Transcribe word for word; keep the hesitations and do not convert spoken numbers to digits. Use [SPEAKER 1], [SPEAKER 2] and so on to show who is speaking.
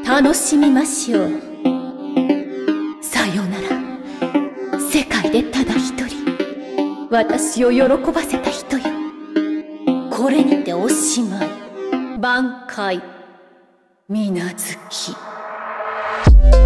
[SPEAKER 1] 楽しみましょう。さよなら。世界でただ一人私を喜ばせた人よ。これにておしまい。挽回。水無月。